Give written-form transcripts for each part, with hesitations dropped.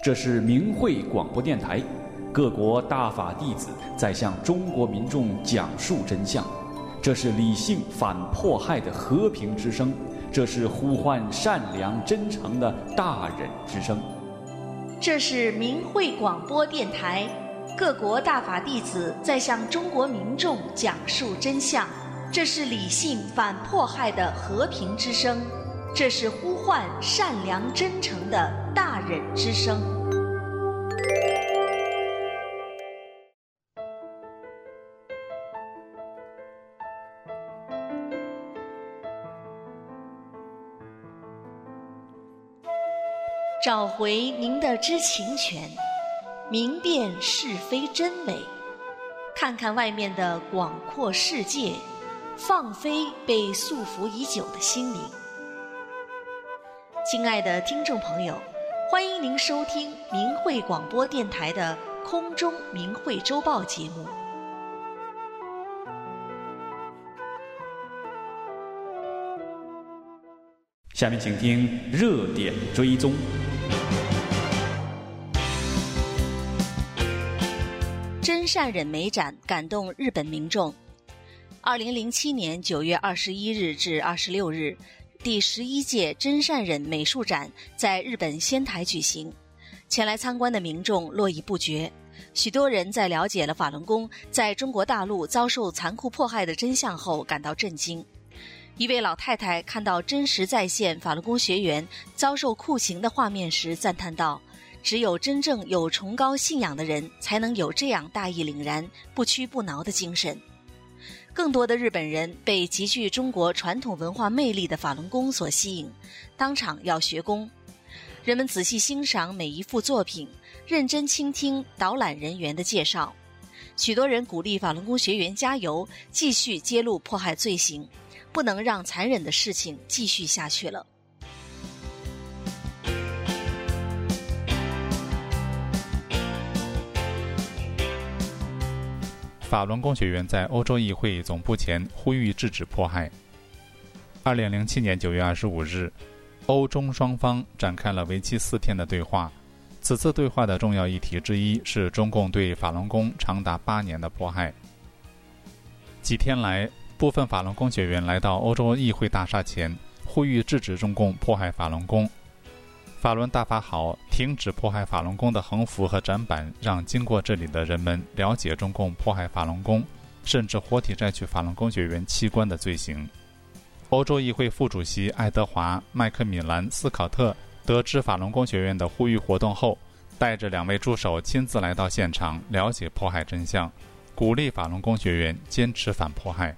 这是明慧广播电台，各国大法弟子在向中国民众讲述真相。这是理性反迫害的和平之声，这是呼唤善良真诚的大忍之声。 这是明慧广播电台，各国大法弟子在向中国民众讲述真相。这是理性反迫害的和平之声，这是呼唤善良真诚的大忍之声。找回您的知情权，明辨是非真伪，看看外面的广阔世界，放飞被束缚已久的心灵。亲爱的听众朋友，欢迎您收听明慧广播电台的空中明慧周报节目。 下面请听热点追踪。 真善忍美展感动日本民众。2007年9月21日至26日，第11届真善忍美术展在日本仙台举行。前来参观的民众络绎不绝，许多人在了解了法轮功在中国大陆遭受残酷迫害的真相后感到震惊。一位老太太看到真实再现法轮功学员遭受酷刑的画面时赞叹道，只有真正有崇高信仰的人才能有这样大义凛然、不屈不挠的精神。更多的日本人被极具中国传统文化魅力的法轮功所吸引，当场要学功。人们仔细欣赏每一幅作品，认真倾听导览人员的介绍。许多人鼓励法轮功学员加油，继续揭露迫害罪行，不能让残忍的事情继续下去了。 法轮功学员在欧洲议会总部前呼吁制止迫害。2007年9月25日，欧中双方展开了为期4天的对话。此次对话的重要议题之一是中共对法轮功长达8年的迫害。几天来，部分法轮功学员来到欧洲议会大厦前，呼吁制止中共迫害法轮功。法轮大法好，停止迫害法轮功的横幅和展板，让经过这里的人们了解中共迫害法轮功，甚至活体摘取法轮功学员器官的罪行。欧洲议会副主席爱德华·麦克米兰斯考特得知法轮功学院的呼吁活动后，带着2位助手亲自来到现场，了解迫害真相，鼓励法轮功学员坚持反迫害。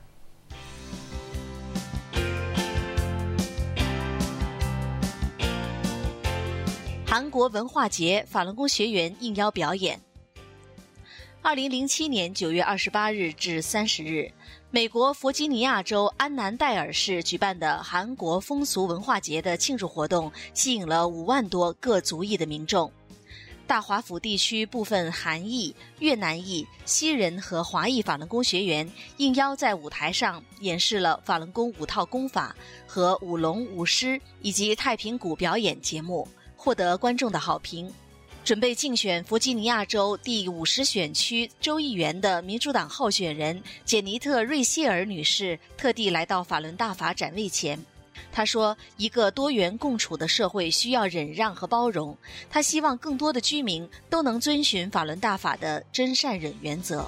韩国文化节法轮功学员应邀表演。2007年9月28日至30日，美国弗吉尼亚州安南戴尔市举办的韩国风俗文化节的庆祝活动吸引了5万多各族裔的民众。大华府地区部分韩裔、越南裔、西人和华裔法轮功学员应邀在舞台上演示了法轮功5套功法和舞龙舞狮以及太平鼓表演节目，获得观众的好评。准备竞选弗吉尼亚州第50选区州议员的民主党候选人简尼特·瑞希尔女士特地来到法轮大法展位前。她说，一个多元共处的社会需要忍让和包容，她希望更多的居民都能遵循法轮大法的真善忍原则。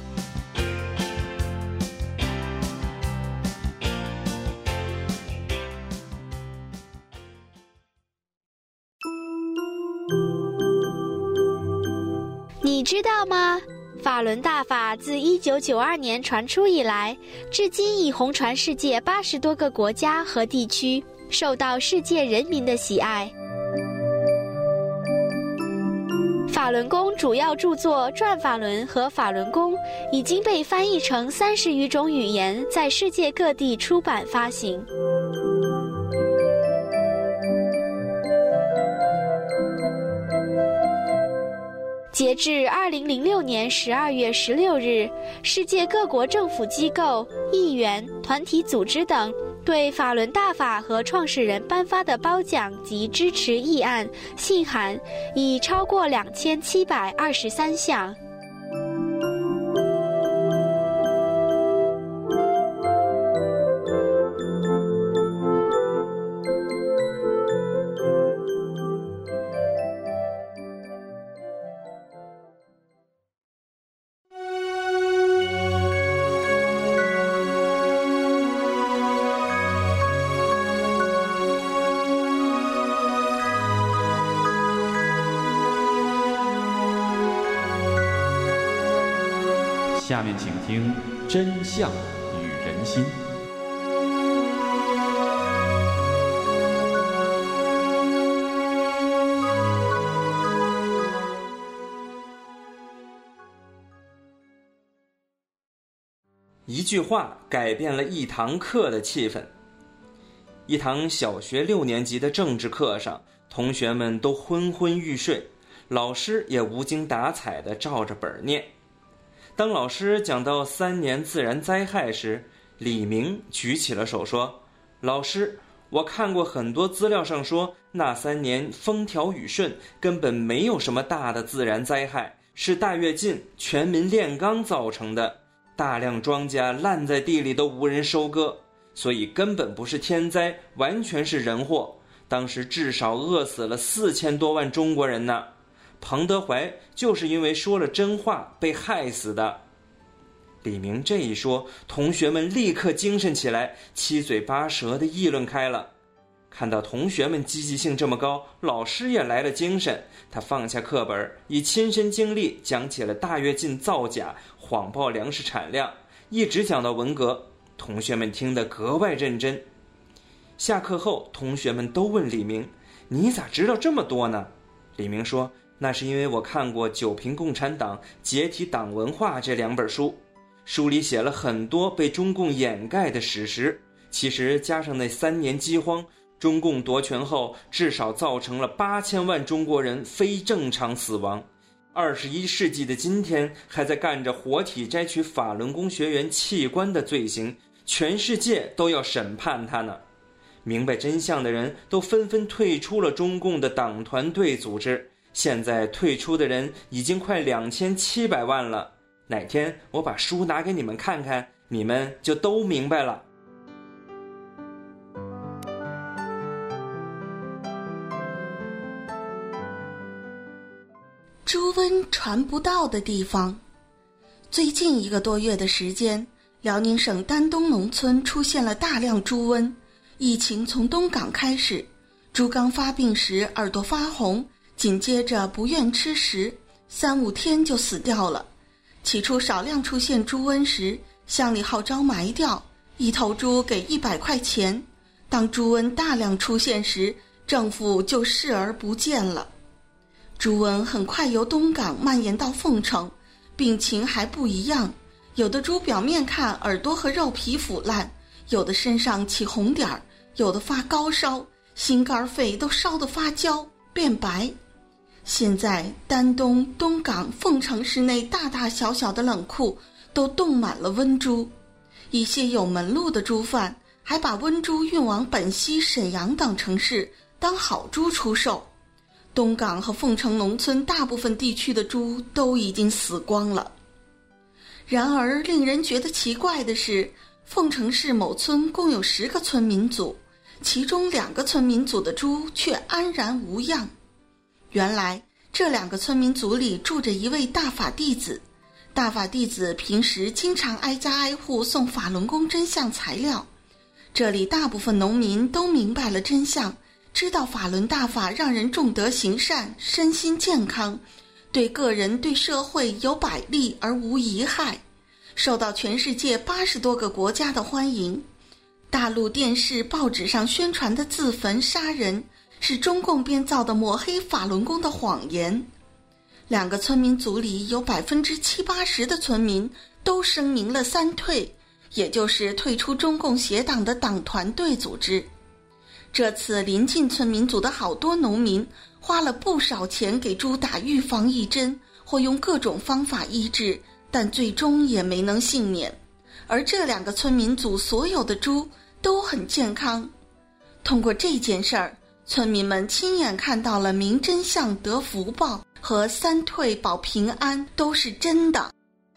你知道吗？法轮大法自1992年传出以来，至今已红传世界80多个国家和地区，受到世界人民的喜爱。法轮功主要著作《转法轮》和《法轮功》已经被翻译成30余种语言，在世界各地出版发行。截至2006年12月16日，世界各国政府机构、议员、团体组织等对法轮大法和创始人颁发的褒奖及支持议案、信函已超过2723项。 下面请听《真相与人心》。 一句话改变了一堂课的气氛。一堂小学6年级的政治课上，同学们都昏昏欲睡，老师也无精打采地照着本念。当老师讲到3年自然灾害时，李明举起了手说：“老师，我看过很多资料上说，那3年风调雨顺，根本没有什么大的自然灾害，是大跃进全民炼钢造成的。大量庄稼烂在地里都无人收割，所以根本不是天灾，完全是人祸。当时至少饿死了4000多万中国人呢。彭德怀就是因为说了真话被害死的。”李明这一说，同学们立刻精神起来，七嘴八舌地议论开了。看到同学们积极性这么高，老师也来了精神，他放下课本，以亲身经历讲起了大跃进造假、谎报粮食产量，一直讲到文革，同学们听得格外认真。下课后，同学们都问李明：“你咋知道这么多呢？”李明说：“那是因为我看过《九评共产党解体党文化》这2本书，书里写了很多被中共掩盖的史实，其实加上那3年饥荒，中共夺权后至少造成了8000万中国人非正常死亡。21世纪的今天，还在干着活体摘取法轮功学员器官的罪行，全世界都要审判他呢。”明白真相的人都纷纷退出了中共的党团队组织，现在退出的人已经快2700万了。哪天我把书拿给你们看看，你们就都明白了。 猪瘟传不到的地方。最近1个多月的时间，辽宁省丹东农村出现了大量猪瘟。疫情从东港开始，猪刚发病时耳朵发红，紧接着不愿吃食，3、5天就死掉了。起初少量出现猪瘟时，乡里号召埋掉，1头猪给100块钱。当猪瘟大量出现时，政府就视而不见了。猪瘟很快由东港蔓延到凤城，病情还不一样，有的猪表面看耳朵和肉皮腐烂，有的身上起红点儿，有的发高烧，心肝肺都烧得发焦变白。现在丹东、东港、凤城市内大大小小的冷库都冻满了瘟猪，一些有门路的猪贩还把瘟猪运往本溪、沈阳等城市当好猪出售。东港和凤城农村大部分地区的猪都已经死光了。然而令人觉得奇怪的是，凤城市某村共有10个村民组，其中2个村民组的猪却安然无恙。原来这2个村民组里住着一位大法弟子，大法弟子平时经常挨家挨户送法轮功真相材料。这里大部分农民都明白了真相，知道法轮大法让人重德行善，身心健康，对个人对社会有百利而无一害，受到全世界80多个国家的欢迎。大陆电视报纸上宣传的自焚杀人，是中共编造的抹黑法轮功的谎言。2个村民组里有70-80%的村民都声明了3退，也就是退出中共邪党的党团队组织。这次临近村民组的好多农民花了不少钱给猪打预防疫针，或用各种方法医治，但最终也没能幸免。而这2个村民组所有的猪都很健康。通过这件事儿，村民们亲眼看到了明真相得福报和三退保平安都是真的。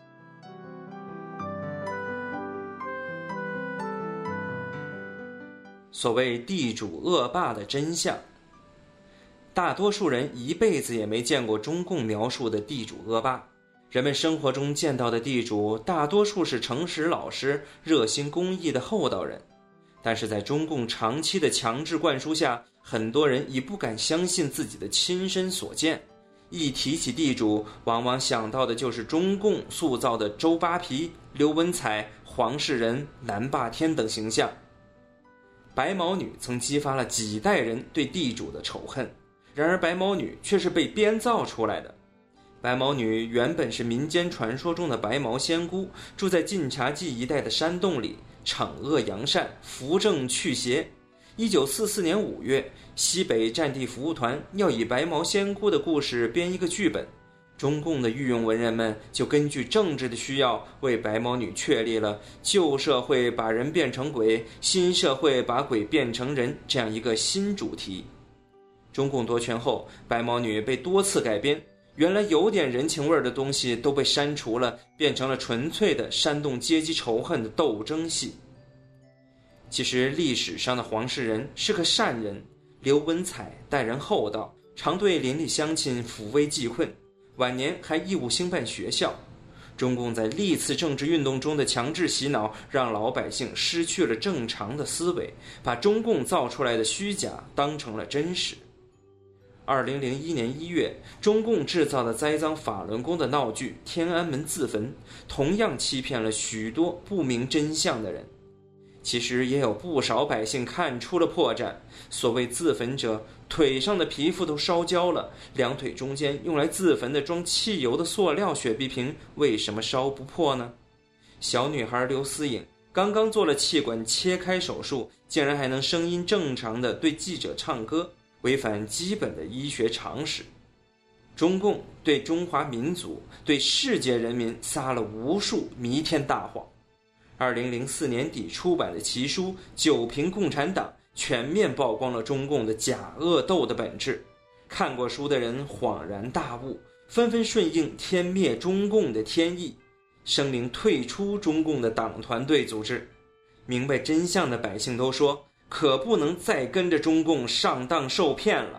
所谓地主恶霸的真相，大多数人一辈子也没见过中共描述的地主恶霸。人们生活中见到的地主大多数是诚实老实、热心公益的厚道人，但是在中共长期的强制灌输下，很多人已不敢相信自己的亲身所见。一提起地主，往往想到的就是中共塑造的周扒皮、刘文彩、黄世仁、南霸天等形象。白毛女曾激发了几代人对地主的仇恨，然而白毛女却是被编造出来的。白毛女原本是民间传说中的白毛仙姑，住在晋察冀一带的山洞里，惩恶扬善，扶正祛邪。1944年5月，西北战地服务团要以白毛仙姑的故事编一个剧本，中共的御用文人们就根据政治的需要，为白毛女确立了旧社会把人变成鬼，新社会把鬼变成人这样一个新主题。中共夺权后，白毛女被多次改编，原来有点人情味的东西都被删除了，变成了纯粹的煽动阶级仇恨的斗争戏。其实历史上的黄世仁是个善人，刘文彩待人厚道，常对邻里乡亲抚慰济困，晚年还义务兴办学校。中共在历次政治运动中的强制洗脑，让老百姓失去了正常的思维，把中共造出来的虚假当成了真实。2001年1月，中共制造的栽赃法轮功的闹剧《天安门自焚》，同样欺骗了许多不明真相的人。其实也有不少百姓看出了破绽，所谓自焚者，腿上的皮肤都烧焦了，两腿中间用来自焚的装汽油的塑料雪碧瓶为什么烧不破呢？小女孩刘思颖刚刚做了气管切开手术，竟然还能声音正常地对记者唱歌，违反基本的医学常识。中共对中华民族、对世界人民撒了无数弥天大谎。2004年底出版的奇书《九评共产党》全面曝光了中共的假恶斗的本质。看过书的人恍然大悟，纷纷顺应天灭中共的天意，声明退出中共的党团队组织。明白真相的百姓都说，可不能再跟着中共上当受骗了。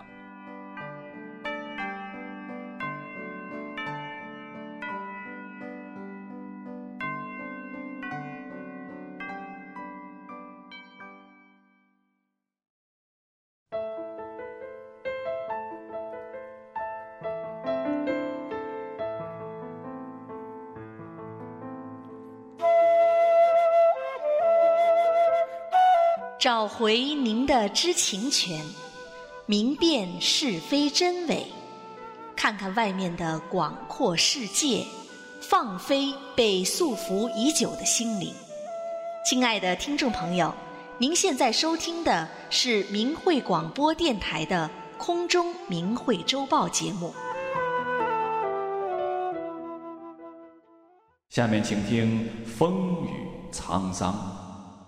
找回您的知情权，明辨是非真伪，看看外面的广阔世界，放飞被束缚已久的心灵。亲爱的听众朋友，您现在收听的是明慧广播电台的空中明慧周报节目。 下面请听风雨沧桑。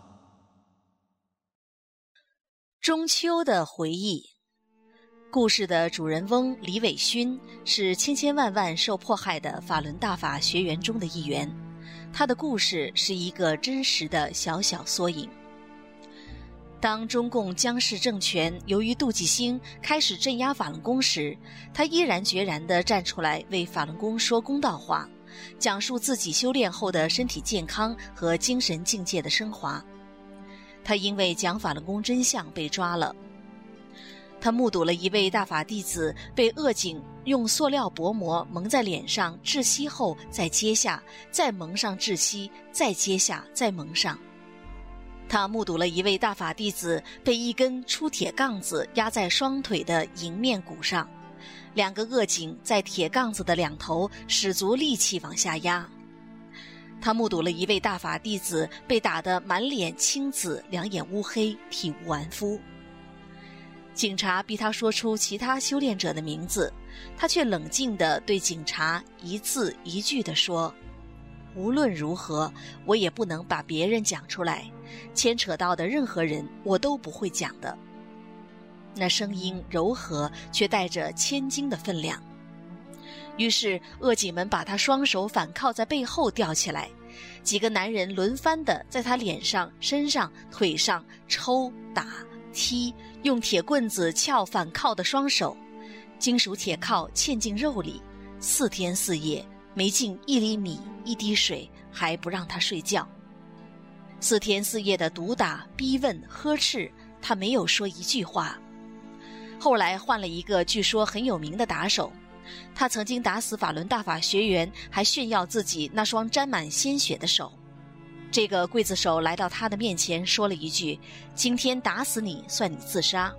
中秋的回忆。故事的主人翁李伟勋是千千万万受迫害的法轮大法学员中的一员，他的故事是一个真实的小小缩影。当中共江氏政权由于杜继兴开始镇压法轮功时，他毅然决然地站出来为法轮功说公道话，讲述自己修炼后的身体健康和精神境界的升华。他因为讲法轮功真相被抓了，他目睹了一位大法弟子被恶警用塑料薄膜蒙在脸上窒息后再揭下，再蒙上窒息，再揭下，再蒙上。他目睹了一位大法弟子被一根粗铁杠子压在双腿的迎面骨上，两个恶警在铁杠子的两头使足力气往下压。他目睹了一位大法弟子被打得满脸青紫，两眼乌黑，体无完肤。警察逼他说出其他修炼者的名字，他却冷静地对警察一字一句地说： 无论如何，我也不能把别人讲出来，牵扯到的任何人我都不会讲的。那声音柔和，却带着千斤的分量。于是恶警们把他双手反铐在背后吊起来，几个男人轮番地在他脸上、身上、腿上抽、打、踢，用铁棍子撬反铐的双手，金属铁铐嵌进肉里，4天4夜没进1粒米1滴水，还不让他睡觉。4天4夜的毒打、逼问、呵斥，他没有说一句话。后来换了一个据说很有名的打手，他曾经打死法轮大法学员，还炫耀自己那双沾满鲜血的手。这个刽子手来到他的面前，说了一句：“今天打死你，算你自杀。”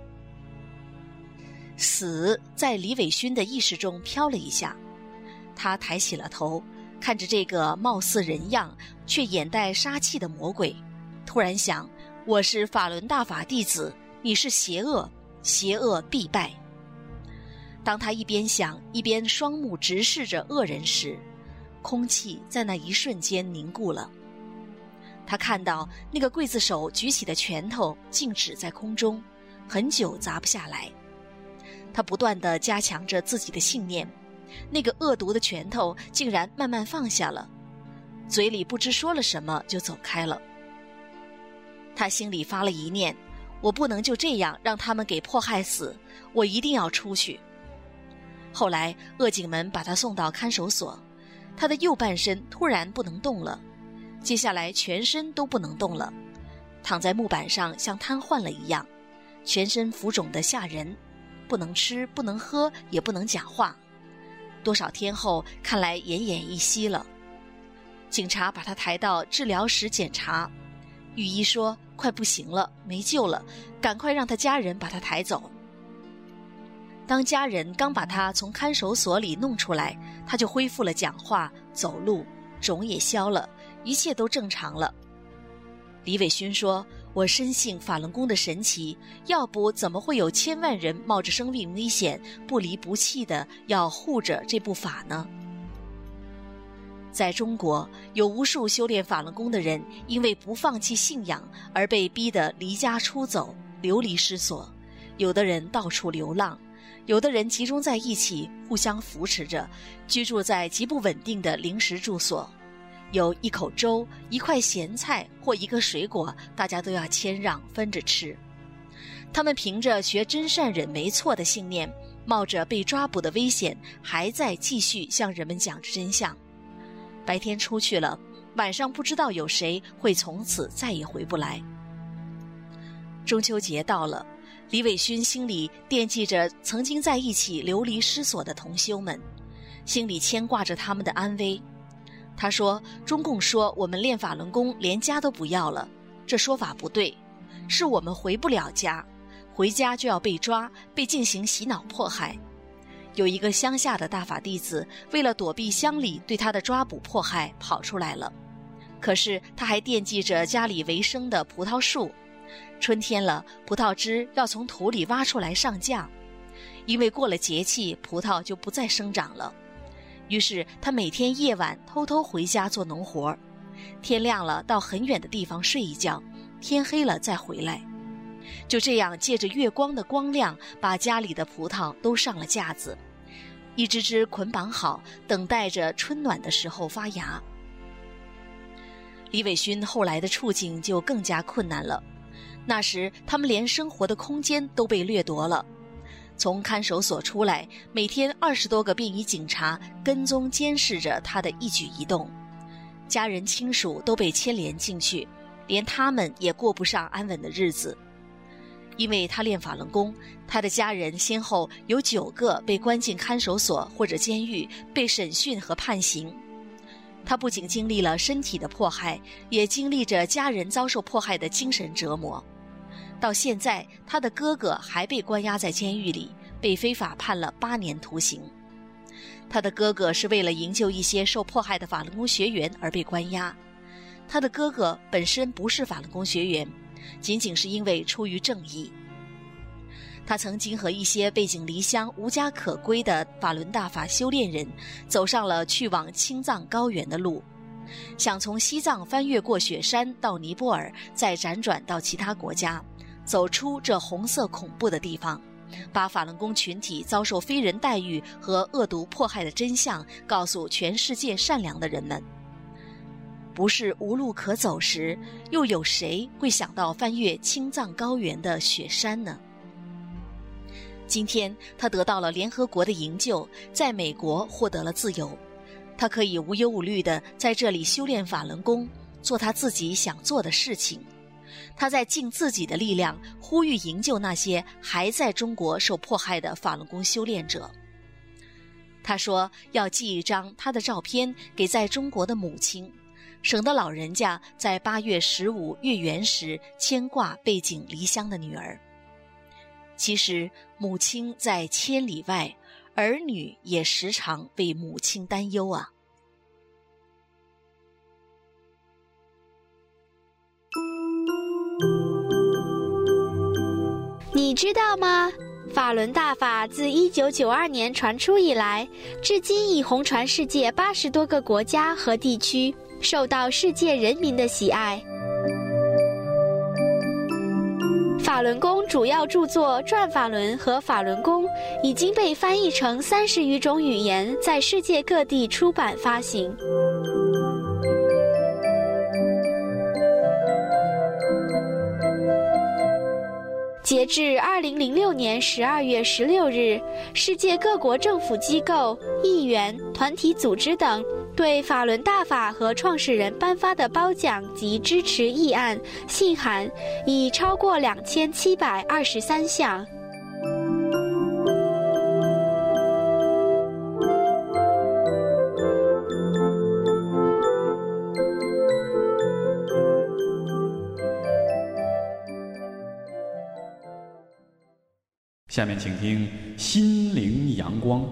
死在李伟勋的意识中飘了一下，他抬起了头，看着这个貌似人样却眼带杀气的魔鬼，突然想：我是法轮大法弟子，你是邪恶，邪恶必败。当他一边想一边双目直视着恶人时，空气在那一瞬间凝固了。他看到那个刽子手举起的拳头静止在空中，很久砸不下来。他不断地加强着自己的信念，那个恶毒的拳头竟然慢慢放下了，嘴里不知说了什么就走开了。他心里发了一念：我不能就这样让他们给迫害死，我一定要出去。后来恶警们把他送到看守所，他的右半身突然不能动了，接下来全身都不能动了，躺在木板上像瘫痪了一样，全身浮肿得吓人，不能吃，不能喝，也不能讲话。多少天后，看来奄奄一息了。警察把他抬到治疗室检查，御医说快不行了，没救了，赶快让他家人把他抬走。当家人刚把他从看守所里弄出来，他就恢复了讲话、走路，肿也消了，一切都正常了。李伟勋说：我深信法轮功的神奇，要不怎么会有千万人冒着生命危险不离不弃的要护着这部法呢？在中国，有无数修炼法轮功的人因为不放弃信仰而被逼得离家出走，流离失所，有的人到处流浪，有的人集中在一起互相扶持着，居住在极不稳定的临时住所，有一口粥、一块咸菜或一个水果，大家都要谦让分着吃。他们凭着学真善忍没错的信念，冒着被抓捕的危险，还在继续向人们讲着真相。白天出去了，晚上不知道有谁会从此再也回不来。中秋节到了，李伟勋心里惦记着曾经在一起流离失所的同修们，心里牵挂着他们的安危。他说：中共说我们练法轮功连家都不要了，这说法不对，是我们回不了家，回家就要被抓，被进行洗脑迫害。有一个乡下的大法弟子，为了躲避乡里对他的抓捕迫害，跑出来了。可是他还惦记着家里为生的葡萄树，春天了，葡萄枝要从土里挖出来上架，因为过了节气，葡萄就不再生长了。于是他每天夜晚偷偷回家做农活，天亮了到很远的地方睡一觉，天黑了再回来。就这样借着月光的光亮，把家里的葡萄都上了架子，一只只捆绑好，等待着春暖的时候发芽。李伟勋后来的处境就更加困难了，那时他们连生活的空间都被掠夺了。从看守所出来，每天20多个便衣警察跟踪监视着他的一举一动，家人亲属都被牵连进去，连他们也过不上安稳的日子。因为他练法轮功，他的家人先后有9个被关进看守所或者监狱，被审讯和判刑。他不仅经历了身体的迫害，也经历着家人遭受迫害的精神折磨。到现在，他的哥哥还被关押在监狱里，被非法判了8年徒刑。他的哥哥是为了营救一些受迫害的法轮功学员而被关押。他的哥哥本身不是法轮功学员，仅仅是因为出于正义。他曾经和一些背井离乡、无家可归的法轮大法修炼人走上了去往青藏高原的路， 想从西藏翻越过雪山到尼泊尔，再辗转到其他国家，走出这红色恐怖的地方，把法轮功群体遭受非人待遇和恶毒迫害的真相告诉全世界善良的人们。不是无路可走时，又有谁会想到翻越青藏高原的雪山呢？今天他得到了联合国的营救，在美国获得了自由，他可以无忧无虑地在这里修炼法轮功，做他自己想做的事情。他在尽自己的力量呼吁营救那些还在中国受迫害的法轮功修炼者。他说要寄一张他的照片给在中国的母亲，省得老人家在8月15月圆时牵挂背井离乡的女儿。其实母亲在千里外，儿女也时常为母亲担忧啊。 你知道吗？法轮大法自1992年传出以来，至今已红传世界80多个国家和地区，受到世界人民的喜爱。法轮功主要著作《转法轮》和《法轮功》已经被翻译成30余种语言，在世界各地出版发行。截至2006年12月16日，世界各国政府机构、议员、团体组织等对法轮大法和创始人颁发的褒奖及支持议案、信函已超过2723项。 下面请听《心灵阳光》。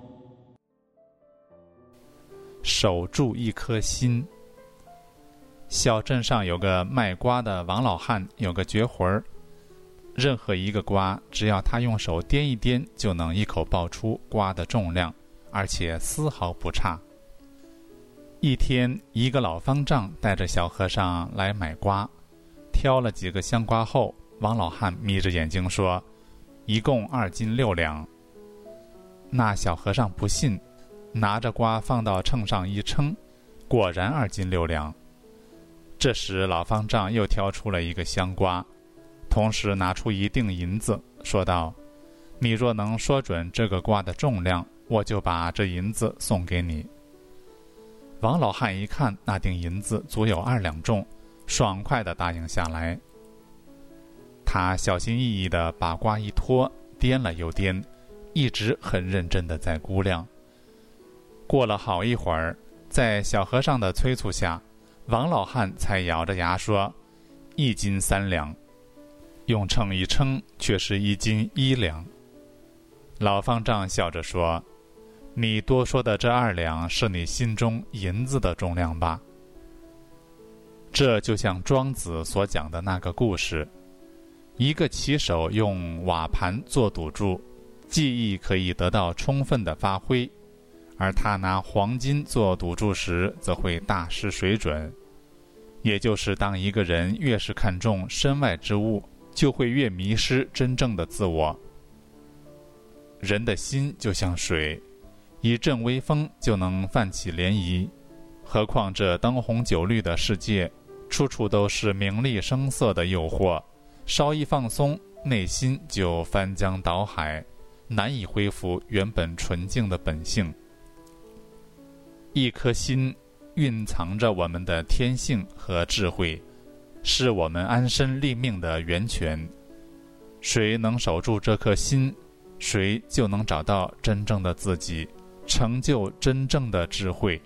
守住一颗心。小镇上有个卖瓜的王老汉，有个绝活儿，任何一个瓜，只要他用手掂一掂，就能一口爆出瓜的重量，而且丝毫不差。一天，一个老方丈带着小和尚来买瓜，挑了几个香瓜后，王老汉眯着眼睛说：“一共2斤6两。”那小和尚不信，拿着瓜放到秤上一称，果然2斤6两。这时老方丈又挑出了一个香瓜，同时拿出一锭银子，说道：“你若能说准这个瓜的重量，我就把这银子送给你。”王老汉一看那锭银子足有2两重，爽快地答应下来。他小心翼翼地把瓜一托，掂了又掂，一直很认真地在估量。过了好一会儿，在小和尚的催促下，王老汉才咬着牙说：“1斤3两。”用秤一称，却是1斤1两。老方丈笑着说：“你多说的这2两是你心中银子的重量吧？”这就像庄子所讲的那个故事，一个棋手用瓦盘做赌注，技艺可以得到充分的发挥，而他拿黄金做赌注时则会大失水准。也就是当一个人越是看重身外之物，就会越迷失真正的自我。人的心就像水，一阵微风就能泛起涟漪，何况这灯红酒绿的世界，处处都是名利声色的诱惑，稍一放松，内心就翻江倒海，难以恢复原本纯净的本性。一颗心蕴藏着我们的天性和智慧，是我们安身立命的源泉。谁能守住这颗心，谁就能找到真正的自己，成就真正的智慧。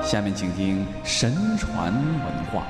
下面请听神传文化。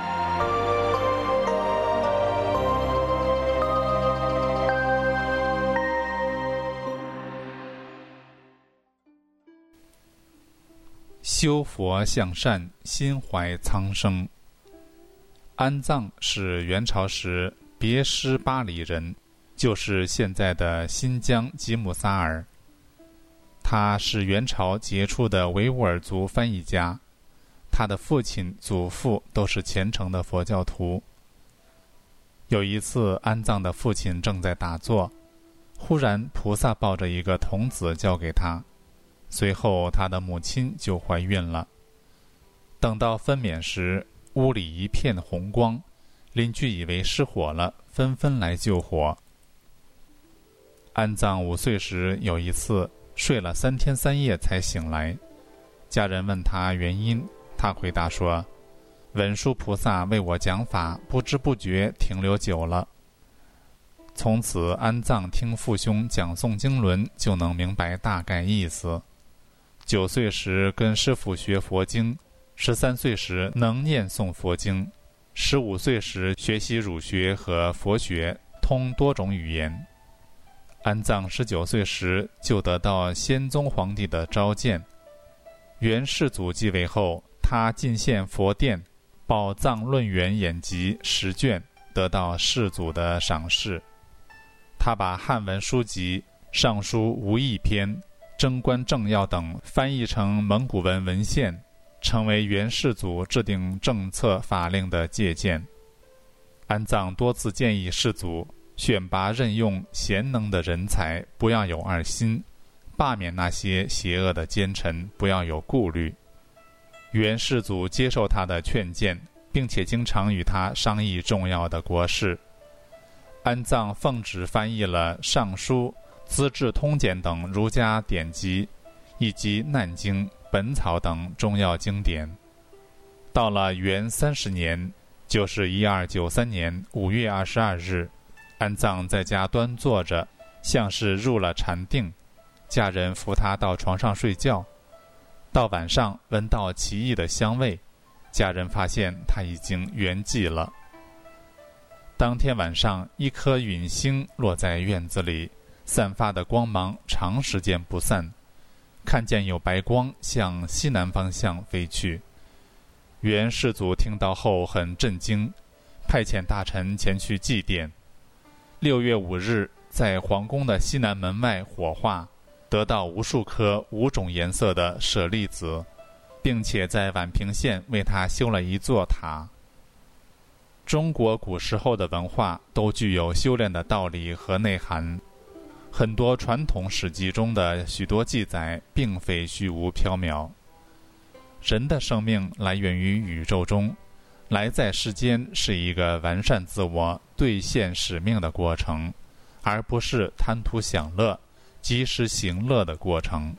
修佛向善，心怀苍生。安藏是元朝时别师巴里人，就是现在的新疆吉姆萨尔。他是元朝杰出的维吾尔族翻译家，他的父亲、祖父都是虔诚的佛教徒。有一次，安藏的父亲正在打坐，忽然菩萨抱着一个童子交给他，随后他的母亲就怀孕了。等到分娩时，屋里一片红光，邻居以为失火了，纷纷来救火。安藏5岁时有一次睡了3天3夜才醒来，家人问他原因，他回答说：文殊菩萨为我讲法，不知不觉停留久了。从此安藏听父兄讲诵经轮，就能明白大概意思。9岁时跟师父学佛经，13岁时能念诵佛经，15岁时学习儒学和佛学，通多种语言。安藏19岁时就得到先宗皇帝的召见，元世祖继位后，他进献佛殿《宝藏论元演集》10卷，得到世祖的赏识。他把汉文书籍《尚书无益篇》《贞观政要》等翻译成蒙古文文献，成为元世祖制定政策法令的借鉴。安藏多次建议世祖选拔任用贤能的人才，不要有二心，罢免那些邪恶的奸臣，不要有顾虑。元世祖接受他的劝谏，并且经常与他商议重要的国事。安藏奉旨翻译了《尚书》《资治通鉴》等儒家典籍，以及《难经》《本草》等中药经典。到了元30年，就是1293年5月22日，安藏在家端坐着，像是入了禅定，家人扶他到床上睡觉。到晚上闻到奇异的香味，家人发现他已经圆寂了。当天晚上，一颗陨星落在院子里，散发的光芒长时间不散，看见有白光向西南方向飞去。元世祖听到后很震惊，派遣大臣前去祭奠。6月5日，在皇宫的西南门外火化，得到无数颗5种颜色的舍利子，并且在宛平县为他修了一座塔。中国古时候的文化都具有修炼的道理和内涵，很多传统史记中的许多记载并非虚无缥缈。人的生命来源于宇宙中，来在世间是一个完善自我、兑现使命的过程，而不是贪图享乐、及时行乐的过程。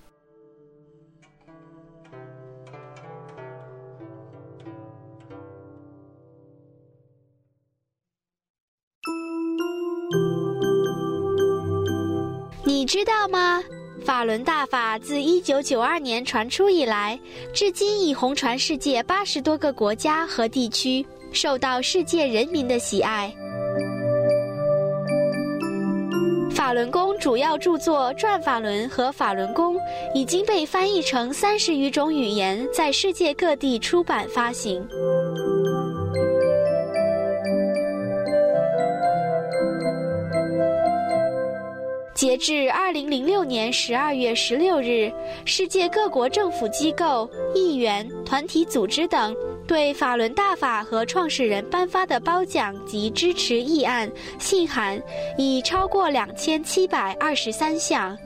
你知道吗？法轮大法自1992年传出以来，至今已红传世界80多个国家和地区，受到世界人民的喜爱。法轮功主要著作《转法轮》和《法轮功》已经被翻译成30余种语言，在世界各地出版发行。截至2006年12月16日，世界各国政府机构、议员、团体组织等对法轮大法和创始人颁发的褒奖及支持议案、信函已超过2723项。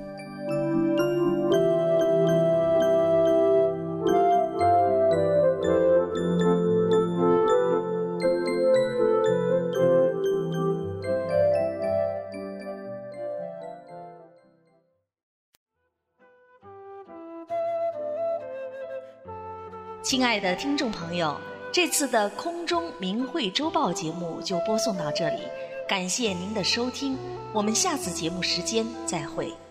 亲爱的听众朋友，这次的空中明慧周报节目就播送到这里，感谢您的收听，我们下次节目时间再会。